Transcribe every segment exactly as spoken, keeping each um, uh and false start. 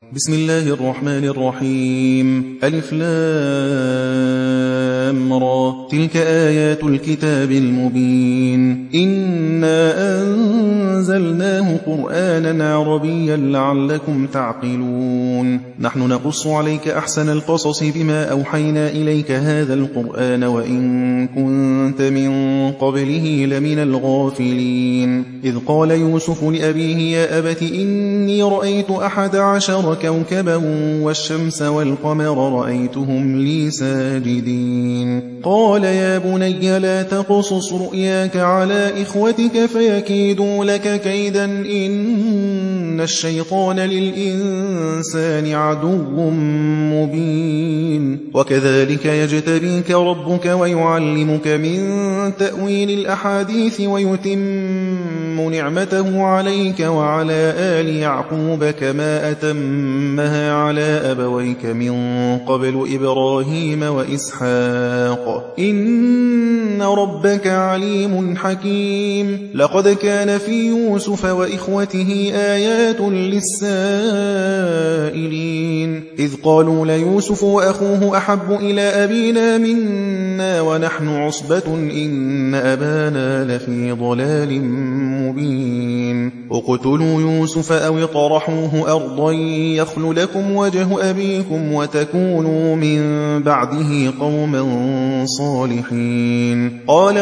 بسم الله الرحمن الرحيم. ألف لام را. تلك آيات الكتاب المبين. إنا أنزلناه قرآنا عربيا لعلكم تعقلون. نحن نقص عليك أحسن القصص بما أوحينا إليك هذا القرآن وإن كنت من قبله لمن الغافلين. إذ قال يوسف لأبيه يا أبت إني رأيت أحد عشر كوكبا والشمس والقمر رأيتهم لي ساجدين. قال يا بني لا تقصص رؤياك على إخوتك فيكيدوا لك كيدا إن الشيطان للإنسان عدو مبين. وكذلك يجتبيك ربك ويعلمك من تأويل الأحاديث ويتم نعمته عليك وعلى آل يعقوب كما أتمها على أبويك من قبل إبراهيم وإسحاق إن ربك عليم حكيم. لقد كان في يوسف وإخوته آيات للسائلين إذ قالوا ليوسف وأخوه أحب إلى أبينا منا ونحن عصبة إن أبانا لفي ضلال مبين. اقتلوا يوسف أو اطرحوه أرضا يخل لكم وجه أبيكم وتكونوا من بعده قوما صالحين. قال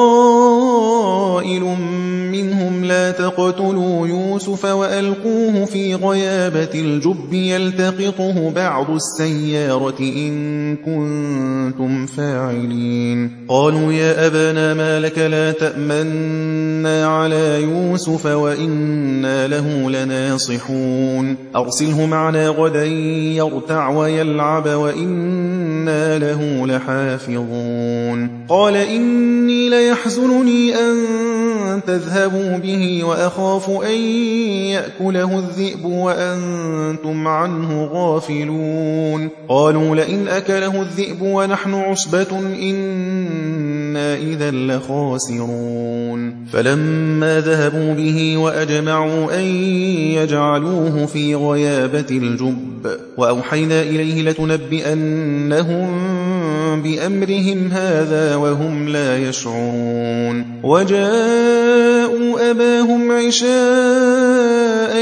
قائل منهم لا تقتلوا يوسف وألقوه في غيابة الجب يلتقطه بعض السيارة إن كنتم فاعلين. قالوا يا أبانا ما لك لا تأمنا على يوسف وإنا له لناصحون. أرسله معنا غدا يرتع ويلعب وإنا له لحافظون. قال إني ليحزنني أن تذهبوا به وأخاف أن يأكله الذئب وأنتم عنه غافلون. قالوا لئن أكله الذئب ونحن عصبة إنا إذا لخاسرون. فلما ذهبوا به وأجمعوا أن يجعلوه في غيابة الجب وأوحينا إليه لتنبئنهم بأمرهم هذا وهم لا يشعرون. وجاءوا أباهم عشاء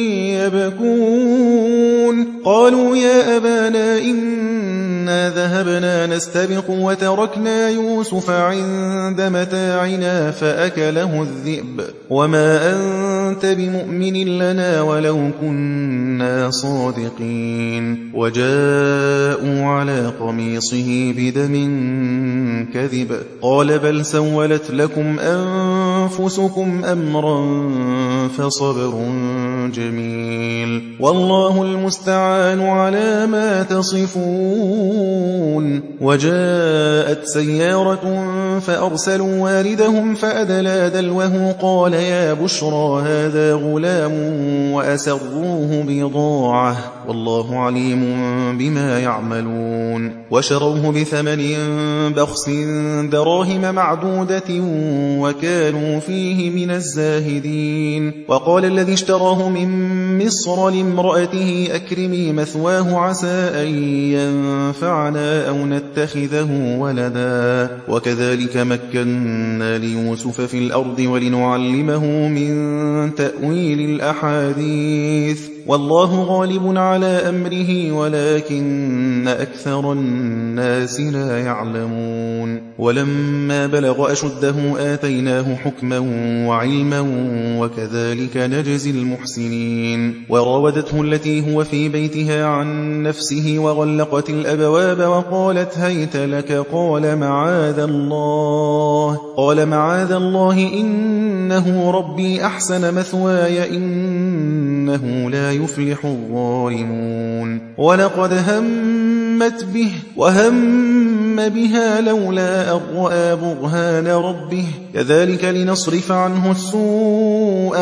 يبكون. قالوا يا أبانا إنا ذهبنا نستبق وتركنا يوسف عند متاعنا فأكله الذئب وما أنت بمؤمن لنا ولو كنا صادقين. وجاءوا على قميصه بدم كذب قال بل سولت لكم أنفسكم أمرا فصبر جميل والله المستعان على ما تصفون. وجاءت سيارة فأرسلوا واردهم فأدلى دلوه قال يا بشرى هذا غلام وأسروه بضاعة والله عليم بما يعملون. وشروه بثمن بخس دراهم معدودة وكانوا فيه من الزاهدين. وقال الذي اشتراه من مصر لامرأته أكرمي مثواه عسى أن ينفعنا أو نتخذه ولدا وكذلك مكنا ليوسف في الأرض ولنعلمه من تأويل الأحاديث والله غالب على أمره ولكن أكثر الناس لا يعلمون. ولما بلغ أشده آتيناه حكما وعلما وكذلك نجزي المحسنين. وراودته التي هو في بيتها عن نفسه وغلقت الأبواب وقالت هيت لك قال معاذ الله قال معاذ الله إنه ربي أحسن مثواي إنه لا يفلح الظالمون. ولقد همت به وهم بها لولا أن رأى برهان ربه كذلك لنصرف عنه السوء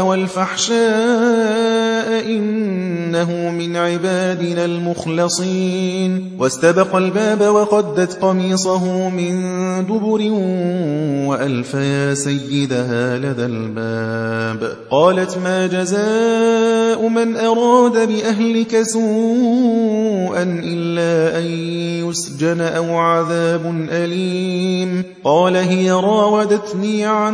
والفحشاء إنه من عبادنا المخلصين واستبق الباب وقدت قميصه من دبر وألف يا سيدها لدى الباب قالت ما جزاء من أراد بأهلك سوءا إلا أن يسجن أو عذاب أليم قال هي راودتني عن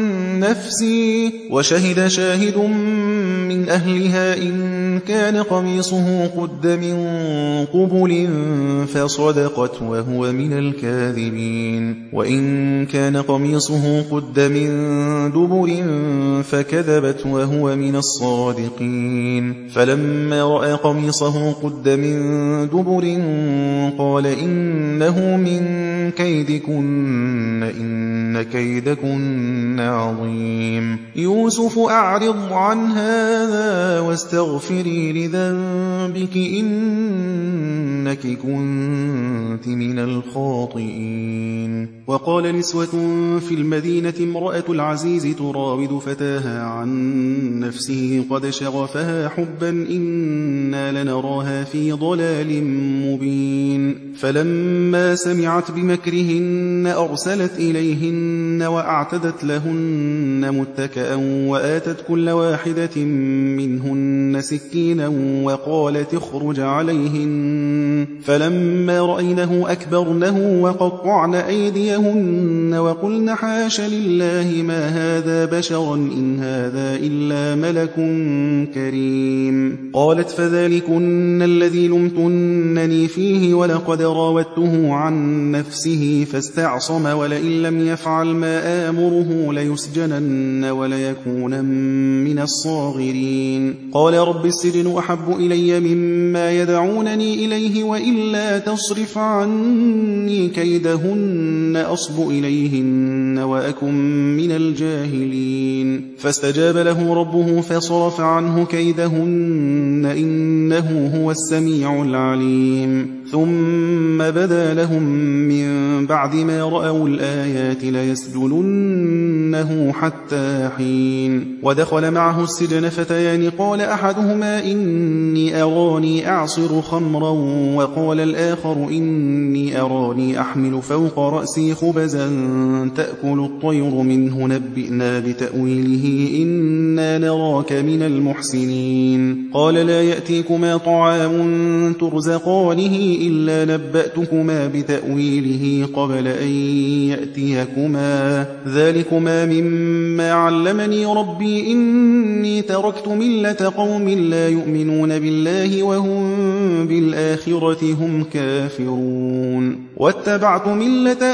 نفسي وشهد شاهد من أهلها إن كان قميصه قد من قبل فصدقت وهو من الكاذبين وإن كان قميصه قد من دبر فكذبت وهو من الصادقين فلما رأى قميصه قد من دبر قال إنه من كيدكن إن كيدكن عظيم يوسف أعرض عن هذا واستغفري لذنبك إنك كنت من الخاطئين وقال نسوة في المدينة امرأة العزيز تراود فتاها عن نفسه قد شغفها حبا إنا لنراها في ضلال مبين فلما سمعت بمكرهن أرسلت إليهن وأعتدت لهن متكئا وآتت كل واحدة منهن سكينا وقالت اخرج عليهن فلما رأينه أكبرنه وقطعن أيديهن وقلن حاش لله ما هذا بشرا إن هذا إلا ملك كريم قالت فذلكن الذي لمتنني فيه ولقد راودته عن نفسه فاستعصم ولئن لم يفعل ما آمره ليسجنن وليكون من الصاغرين قال رب السجن أحب إلي مما يدعونني إليه وإلا تصرف عني كيدهن أصب إليهن وأكن من الجاهلين فاستجاب له ربه فصرف عنه كيدهن إنه هو السميع العليم ثم بدا لهم من بعد ما رأوا الآيات ليسجننه حتى حين ودخل معه السجن فتيان قال أحدهما إني أراني أعصر خمرا وقال الآخر إني أراني أحمل فوق رأسي خبزا تأكل الطير منه نبئنا بتأويله إنا نراك من المحسنين قال لا يأتيكما طعام ترزقانه إلا نبأتكما بتأويله قبل أن يأتيكما ذلكما مما علمني ربي إني تركت ملة قوم لا يؤمنون بالله وهم بالآخرة هم كافرون واتبعت ملة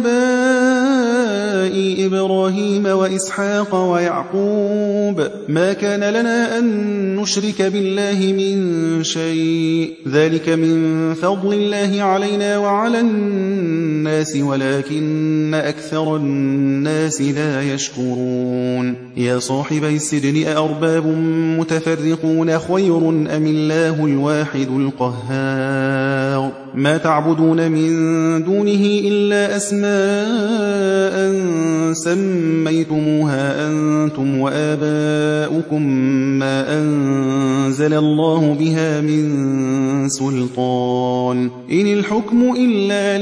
آبائي إبراهيم وإسحاق ويعقوب ما كان لنا أن نشرك بالله من شيء ذلك من فضل الله علينا وعلى الناس ولكن أكثر الناس لا يشكرون يا صاحبي السجن أأرباب متفرقون خير أم الله الواحد القهار ما تعبدون من دونه إلا أسماء سميتموها أنتم وآباؤكم ما أنزل الله بها من سلطان إن الحكم إلا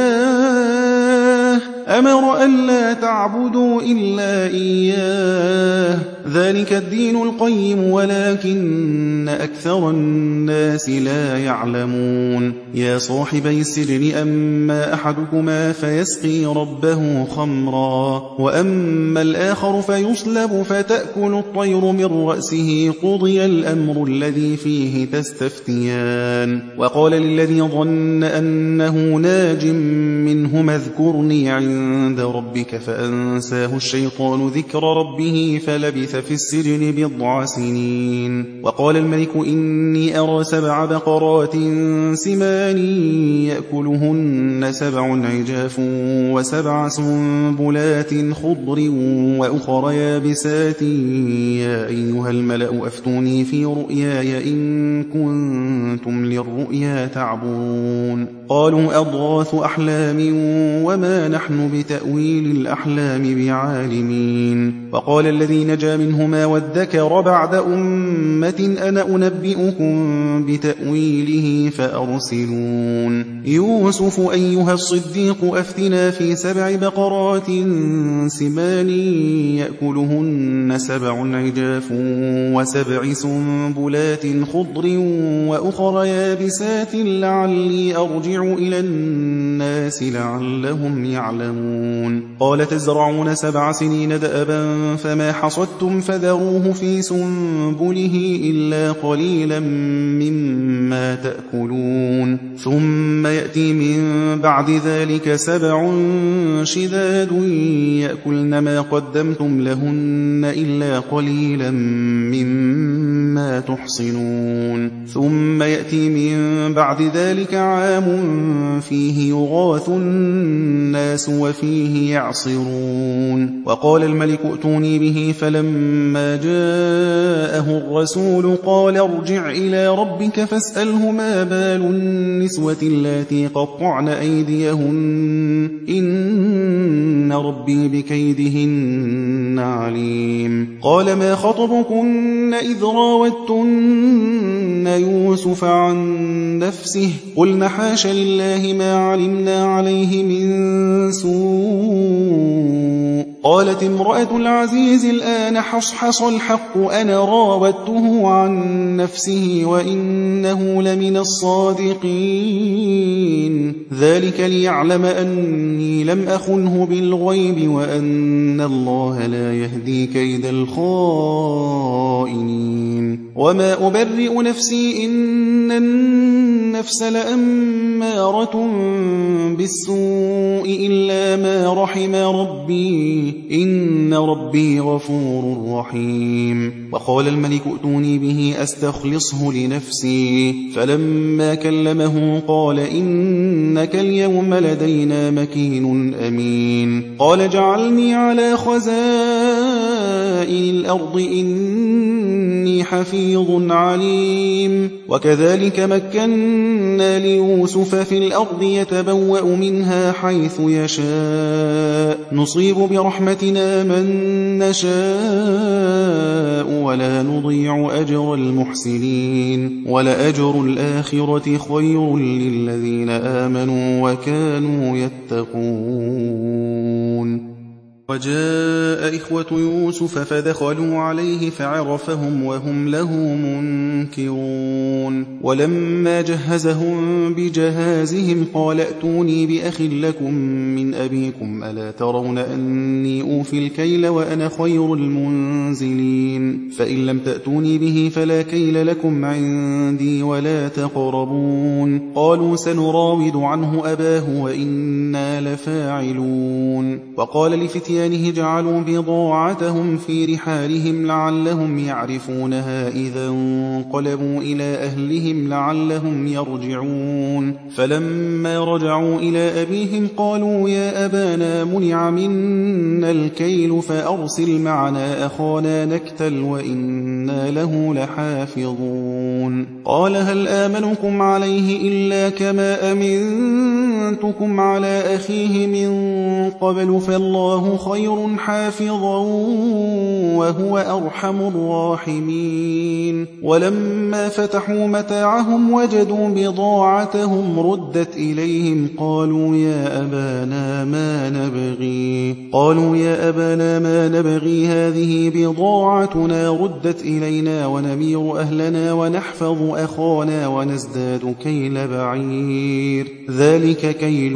لله أمر ألا تعبدوا إلا إياه ذلك الدين القيم ولكن أكثر الناس لا يعلمون يا صاحبي السجن أما أحدكما فيسقي ربه خمرا وأما الآخر فيصلب فتأكل الطير من رأسه قضي الأمر الذي فيه تستفتيان وقال للذي ظن أنه ناج منهما اذكرني عند ربك فأنساه الشيطان ذكر ربه فلبث في السجن بضع سنين وقال الملك إني أرى سبع بقرات سمان يأكلهن سبع عجاف وسبع سنبلات خضر وأخر يابسات يا أيها الملأ أفتوني في رؤياي إن كنتم بالرؤيا تعبرون قالوا أضغاث أحلام وما نحن بتأويل الأحلام بعالمين وقال الذي نجا منهما وادكر بعد أمة أنا أنبئكم بتأويله فأرسلون يوسف أيها الصديق أفتنا في سبع بقرات سمان يأكلهن سبع عجاف وسبع سنبلات خضر وأخر يابسات لعلي أرجع إلى الناس لعلهم يعلمون قال تزرعون سبع سنين دأبا فما حصدتم فذروه في سنبله إلا قليلا مما تأكلون ثم يأتي من بعد ذلك سبع شداد يأكلن ما قدمتم لهن إلا قليلا مما تحصنون ثم يأتي من بعد ذلك عام فيه يغاث الناس وفيه يعصرون وقال الملك ائتوني به فلما جاءه الرسول قال ارجع إلى ربك فاسأله ما بال النسوة اللاتي قطعن أيديهن إن ربي بكيدهن عليم قال ما خطبكن إذ راوتن يوسف عن نفسه قلنا حاش لله ما علمنا عليه من سوء قالت امرأة العزيز الآن حصحص الحق أنا راودته عن نفسه وإنه لمن الصادقين ذلك ليعلم أني لم أخنه بالغيب وأن الله لا يهدي كيد الخائنين وما أبرئ نفسي إن النفس لأمارة بالسوء إلا ما رحم ربي إن ربي غفور رحيم وقال الملك ائتوني به أستخلصه لنفسي فلما كلمه قال إنك اليوم لدينا مكين أمين قال جعلني على خزائن الأرض إني حفيظ عليم وكذلك مكنا ليوسف في الأرض يتبوأ منها حيث يشاء نصيب برحمتنا من نشاء ولا نضيع أجر المحسنين ولأجر الآخرة خير للذين آمنوا وكانوا يتقون وجاء إخوة يوسف فدخلوا عليه فعرفهم وهم له منكرون ولما جهزهم بجهازهم قال ائتوني بأخ لكم من أبيكم ألا ترون أني أوفي الكيل وأنا خير المنزلين فإن لم تأتوني به فلا كيل لكم عندي ولا تقربون قالوا سنراود عنه أباه وإنا لفاعلون وقال لفتيانه جعلوا بضاعتهم في رحالهم لعلهم يعرفونها إذا انقلبوا إلى أهلهم لعلهم يرجعون فلما رجعوا إلى أبيهم قالوا يا أبانا منع منا الكيل فأرسل معنا أخانا نكتل وإنا له لحافظون قال هل آمنكم عليه إلا كما أمنتكم على أخيه من قبل فالله خير حافظا وهو أرحم الراحمين ولما فتحوا متاعهم وجدوا بضاعتهم ردت إليهم قالوا يا أبانا ما نبغي قالوا يا أبانا ما نبغي هذه بضاعتنا ردت إلينا ونمير أهلنا ونحفظ أخانا ونزداد كيل بعير ذلك كيل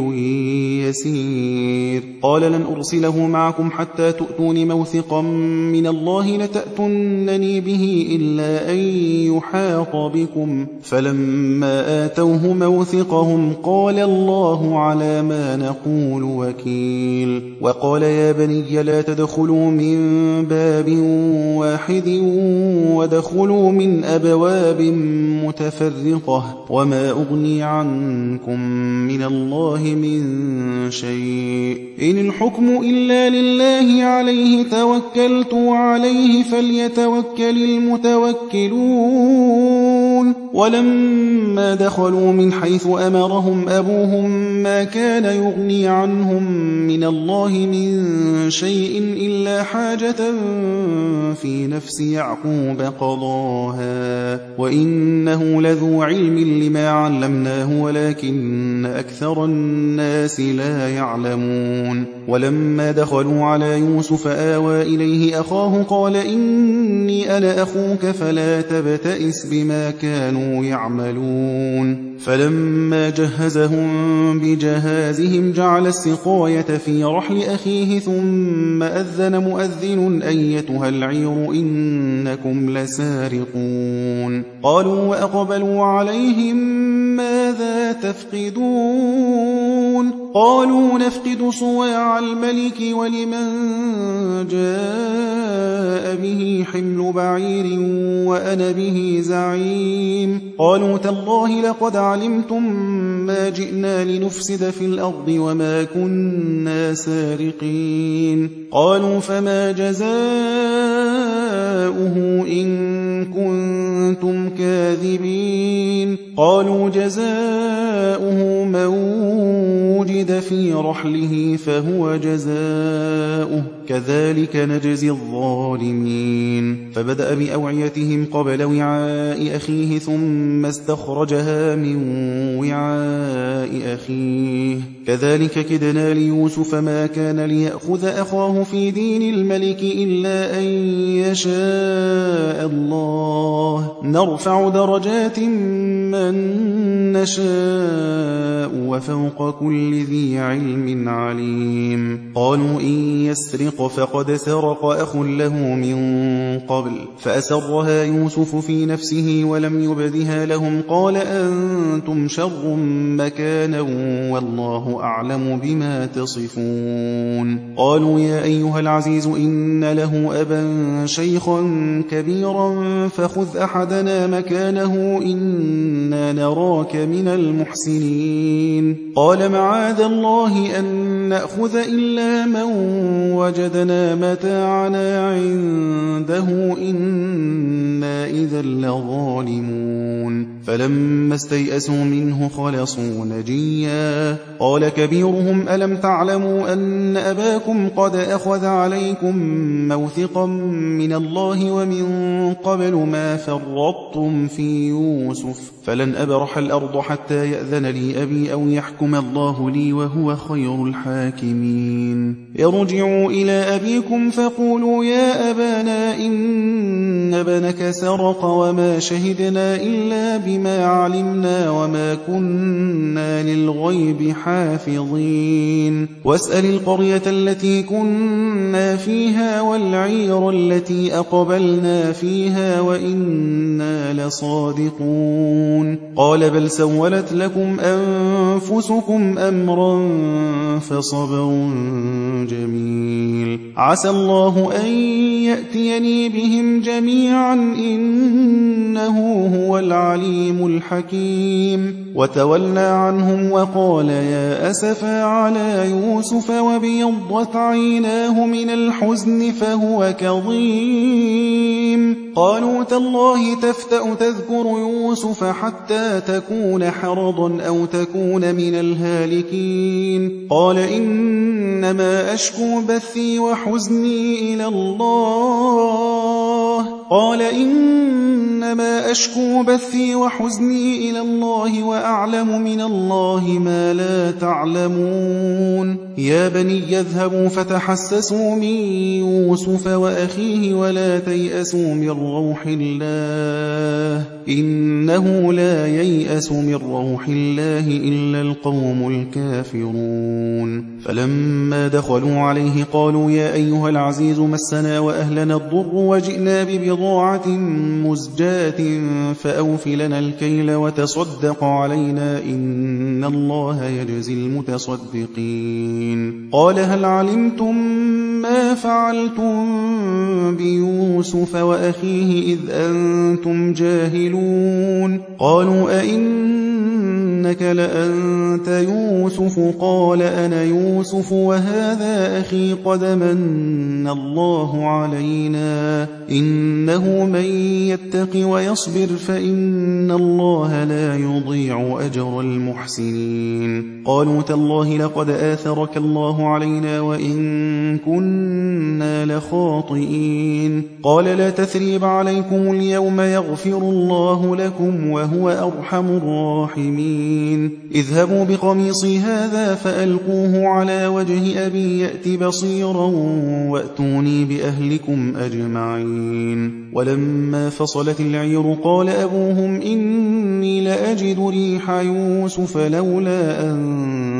يسير قال لن أرسله معكم حتى تؤتون موثقا من الله لتأتنني به إلا أن يحاط بكم فلما آتوه موثقهم قال الله على ما نقول وكيل وقال يا بني لا تدخلوا من باب واحد ودخلوا من أبواب متفرقة وما أغني عنكم من الله من شيء إن الحكم إلا لله عليه توكلت وعليه فليتوكل المتوكلون ولما دخلوا من حيث أمرهم أبوهم ما كان يغني عنهم من الله من شيء إلا حاجة في نفس يعقوب قضاها وإنه لذو علم لما علمناه ولكن أكثر الناس لا يعلمون. ولما دخلوا على يوسف آوى إليه أخاه قال إني أنا أخوك فلا تبتئس بما كانوا يعملون. فلما جهزهم بجهازهم جعل السقاية في رحل أخيه ثم أذن مؤذن أيتها العير إنكم لسارقون. قالوا وأقبلوا عليهم ماذا تفقدون؟ قالوا نفقد صواع الملك ولمن جاء به حمل بعير وأنا به زعيم. قالوا تالله لقد علمتم ما جئنا لنفسد في الأرض وما كنا سارقين. قالوا فما جزاؤه إن كنتم كاذبين؟ قالوا جزاؤه من وجد في رحله فهو جزاؤه كذلك نجزي الظالمين. فبدأ بأوعيتهم قبل وعاء أخيه ثم استخرجها من وعاء أخيه كذلك كدنا ليوسف ما كان ليأخذ أخاه في دين الملك إلا أن يشاء الله نرفع درجات من نشاء وفوق كل ذي علم عليم. قالوا إن يسرق فقد سرق أخ له من قبل فأسرها يوسف في نفسه ولم يبدها لهم قال أنتم شر مكانا والله أعلم بما تصفون. قالوا يا أيها العزيز إن له أبا شيخا كبيرا فخذ أحدنا مكانه إنا نراك من المحسنين. قال معاذ الله أن نأخذ إلا من وجدنا متاعنا عنده إنا إذا لظالمون. فلما استيئسوا منه خلصوا نجيا. قال كبيرهم ألم تعلموا أن أباكم قد أخذ عليكم موثقا من الله ومن قبل ما فرطتم في يوسف فلن أبرح الأرض حتى يأذن لي أبي أو يحكم الله لي وهو خير الحاكمين. ارجعوا إلى أبيكم فقولوا يا أبانا إن ابنك سرق وما شهدنا إلا بما علمنا وما كنا للغيب حافظين. واسأل القرية التي كنا فيها والعير التي أقبلنا فيها وإنا لصادقون. قال بل سولت لكم أنفسكم أمرا فصبر جميل عسى الله أن يأتيني بهم جميعا إنه هو العليم الحكيم. وتولى عنهم وقال يا أسفا على يوسف وابيضت عيناه من الحزن فهو كظيم. قالوا تالله تفتأ تذكر يوسف حتى تكون حرضا أو تكون من الهالكين. قال إنما أشكو بثي وحزني إلى الله قال إنما أشكو بثي وحزني إلى الله وأعلم من الله ما لا تعلمون. يا بني يذهبوا فتحسسوا من يوسف وأخيه ولا تيأسوا من روح الله إنه لا ييأس من روح الله إلا القوم الكافرون. فلما دخلوا عليه قالوا يا أيها العزيز مسنا وأهلنا الضر وجئنا ببضاعة مزجاة فأوف لنا الكيل وتصدق علينا إن الله يجزي المتصدقين. قال هل علمتم ما فعلتم بيوسف وأخيه إذ أنتم جاهلون؟ قالوا أئنك أئنك لأنت يوسف؟ قال أنا يوسف وهذا أخي قد من الله علينا إنه من يتق ويصبر فإن الله لا يضيع أجر المحسنين. قالوا تالله لقد آثرك الله علينا وإن كنا لخاطئين. قال لا تثريب عليكم اليوم يغفر الله لكم وهو أرحم الراحمين. اذهبوا بقميصي هذا فألقوه على وجه أبي يأت بصيرا وأتوني بأهلكم أجمعين. ولما فصلت العير قال أبوهم إني لأجد ريح يوسف لولا أن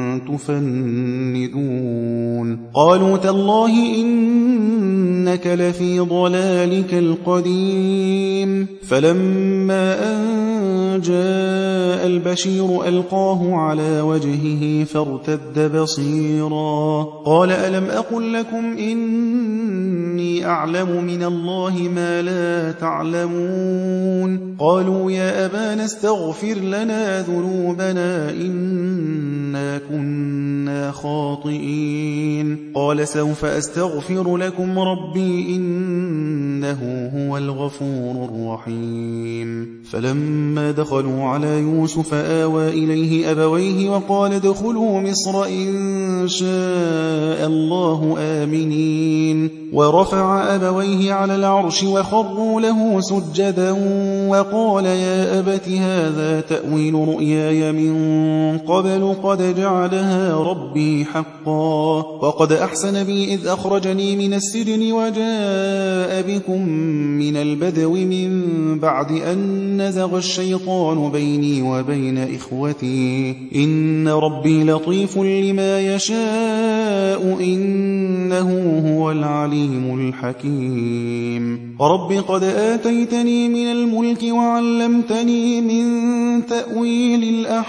تفندون. قالوا تالله إنك لفي ضلالك القديم. فلما أن جاء البشير ألقاه على وجهه فارتد بصيرا قال ألم أقل لكم إني أعلم من الله ما لا تعلمون. قالوا يا أبانا استغفر لنا ذنوبنا إنا كنا خاطئين. قال سوف أستغفر لكم ربي إنه هو الغفور الرحيم. فلما دخلوا على يوسف آوى إليه أبويه وقال ادخلوا مصر إن شاء الله آمنين. ورفع أبويه على العرش وخروا له سجدا وقال يا أبت هذا تأويل رؤياي من قبل قد جعلها ربي حقا وقد أحسن بي إذ أخرجني من السجن وجاء بكم من البدو من بعد أن نزغ الشيطان بيني وبين إخوتي إن ربي لطيف لما يشاء إنه هو العليم الحكيم. رب قد آتيتني من الملك وعلمتني من تأويل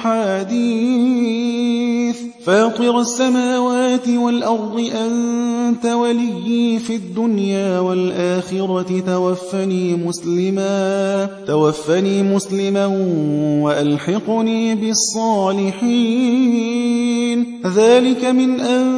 الأحاديث فاطر السماوات والأرض أنت وليي في الدنيا والآخرة توفني مسلما توفني مسلما وألحقني بالصالحين. ذلك من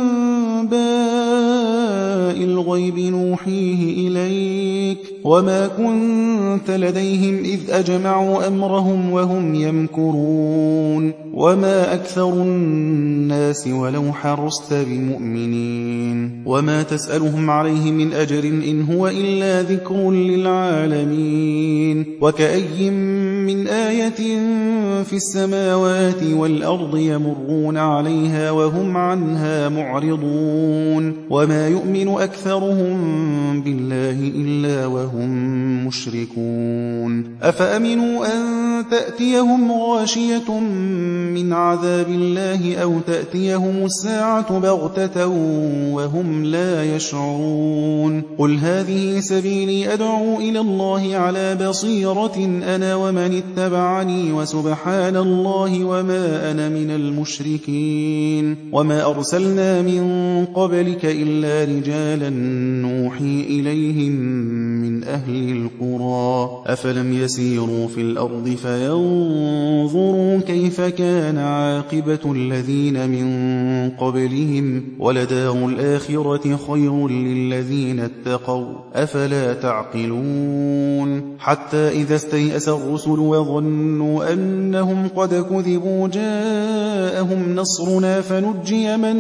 أنباء الغيب نوحيه إليك وما كنت لديهم إذ أجمعوا أمرهم وهم يمكرون وما أكثر الناس ولو حرصت بمؤمنين. وما تسألهم عليه من أجر إن هو إلا ذكر للعالمين. وكأي من آية في السماوات والأرض يمرون عليها وهم عنها معرضون وما يؤمن أكثرهم بالله إلا وهم مشركون. أفأمنوا أن تأتيهم غاشية من عذاب الله أو تأتيهم الساعة بغتة وهم لا يشعرون. قل هذه سبيلي أدعو إلى الله على بصيرة أنا ومن اتبعني وسبحان الله وما أنا من المشركين. وما أرسلنا من قبلك إلا رجالا نوحي إليهم من أهل القرى أفلم يسيروا في الأرض فينظروا كيف كان عاقبة الذين من قبلهم ولدار الآخرة خير للذين اتقوا أفلا تعقلون. حتى إذا استيأس الرسل وظنوا أنهم قد كذبوا جاءهم نصرنا فنجي من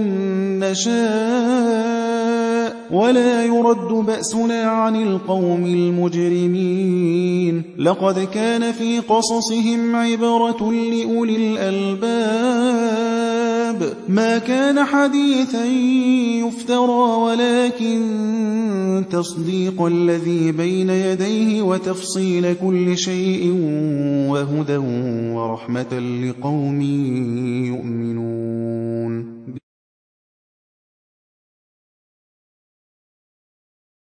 نشاء ولا يرد بأسنا عن القوم المجرمين. لقد كان في قصصهم عبرة لأولي الألباب ما كان حديثا يفترى ولكن تصديق الذي بين يديه وتفصيل كل شيء وهدى ورحمة لقوم يؤمنون.